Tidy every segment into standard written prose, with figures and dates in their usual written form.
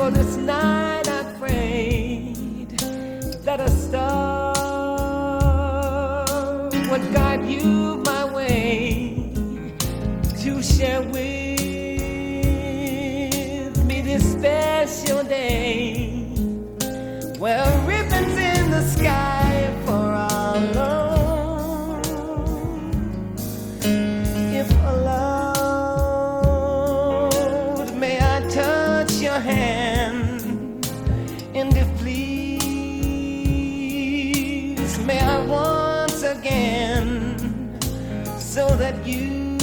For this night I prayed that a star would guide you my way to share with me this special day. Well, ribbons in the sky for our love. If allowed, may I touch your hand? And if please, may I once again, so that you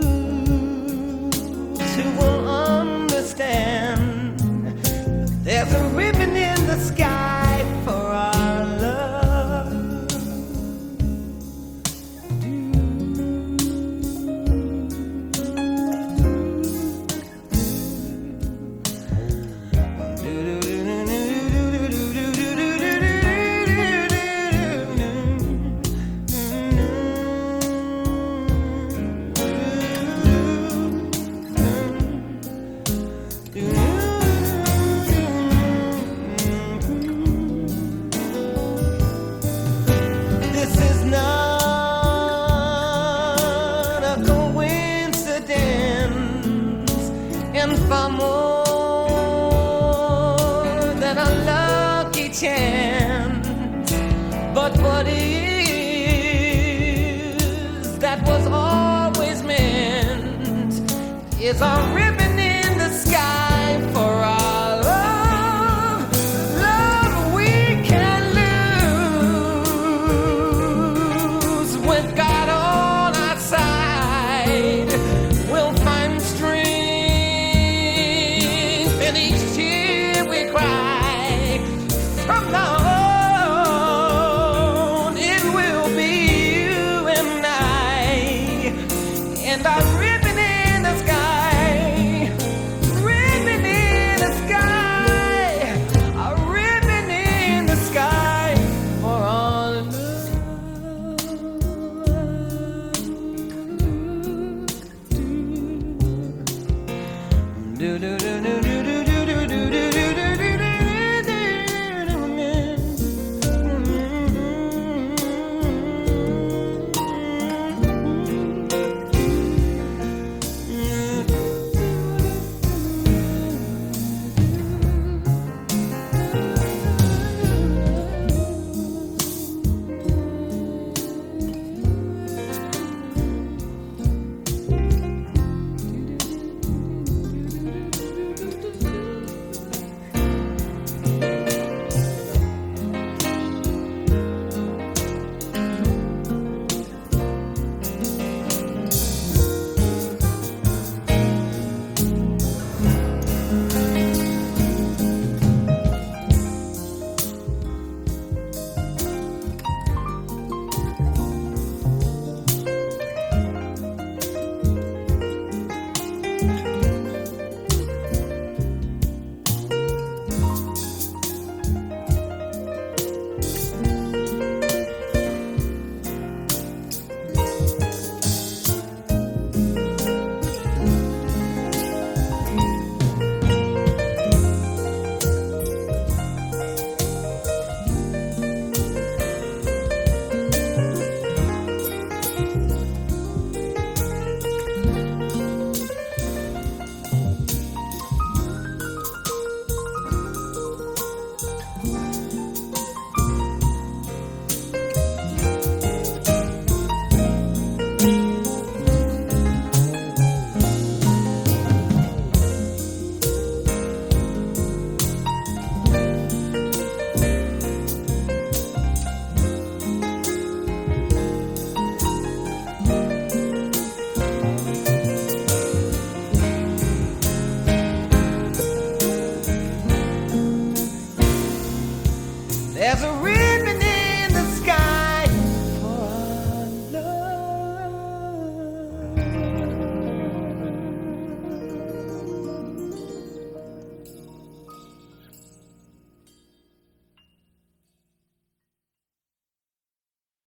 too will understand. There's a ribbon in the sky for our love. And far more than a lucky chance. But what is that was always meant is a ribbon in the sky for our love. Love we can lose with God on our side. We'll find strength and each tear we cry. From now on, it will be you and I, and our ribbon in the sky, ribbon in the sky, a ribbon in the sky for our love. Do do do do do do. There's a